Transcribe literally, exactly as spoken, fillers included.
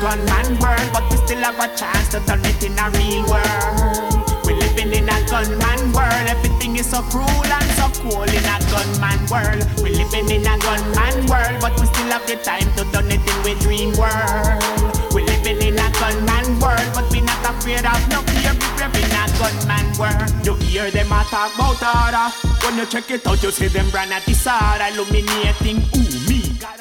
gunman world, but we still have a chance to turn it in a real world. We living in a gunman world. Everything is so cruel and so cool in a gunman world. We living in a gunman world, but we still have the time to turn it in with dream world. We living in a gunman world, but we not afraid of no fear. We brave in a gunman world. You hear them a talk about order. When you check it out, you see them brand at the sword, illuminating. Ooh, me.